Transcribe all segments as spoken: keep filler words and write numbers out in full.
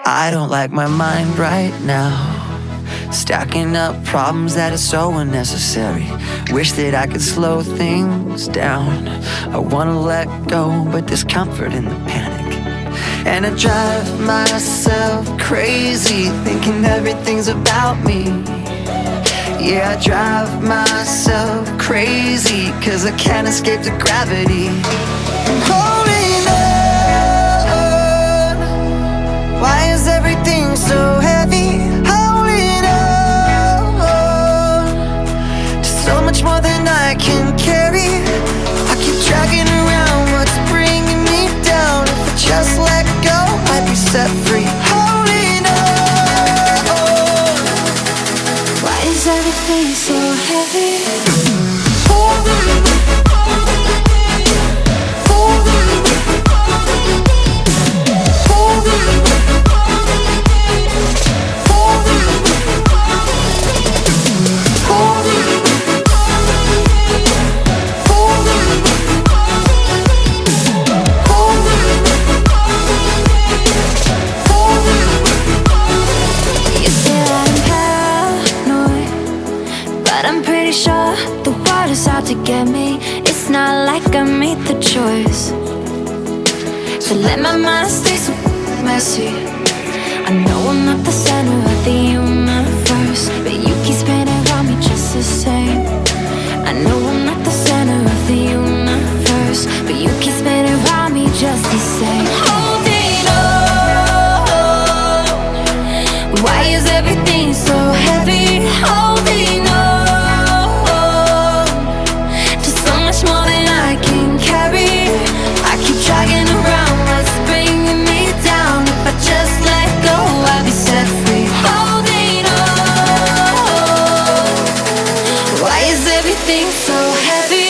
I don't like my mind right now, stacking up problems that are so unnecessary. Wish that I could slow things down. I wanna let go, but there's comfort in the panic. And I drive myself crazy, thinking everything's about me. Yeah, I drive myself crazy, cause I can't escape the gravity. I'm holding on. Why is everything so heavy? Holding on to so much more than I can carry. I keep dragging around what's bringing me down. If I just let go, I'd be set free. Holding on. Why is everything so heavy? Holding on. I'm pretty sure the world is out to get me. It's not like I made the choice, so let my mind stay so messy. I know I'm not the center of the universe, but you keep spinning around me just the same. I know I'm not the center of the universe, but you keep spinning around me just the same. Holding on. Why is everything so heavy? Holding on. More than I can carry. I keep dragging around what's bringing me down. If I just let go, I'll be set free. Holding on. Why is everything so heavy?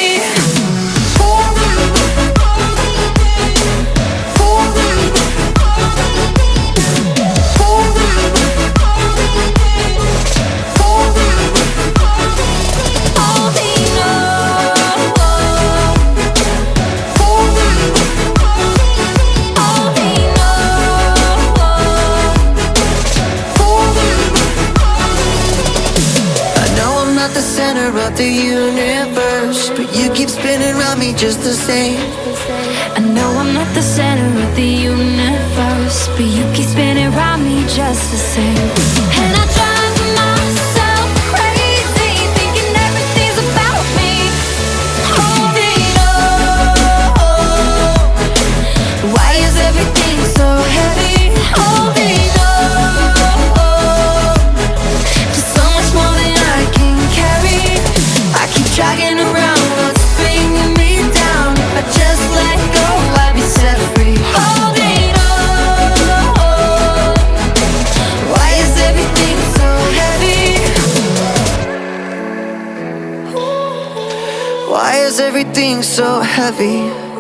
The center of the universe, but you keep spinning around me just the same. I know I'm not the center of the universe, but you keep spinning around me just the same. And I drive myself crazy, thinking everything's about me. Holding on. Why is everything so heavy? Holding on. Dragging around what's bringing me down. If I just let go, I'd be set free. Holding on. Why is everything so heavy? Why is everything so heavy?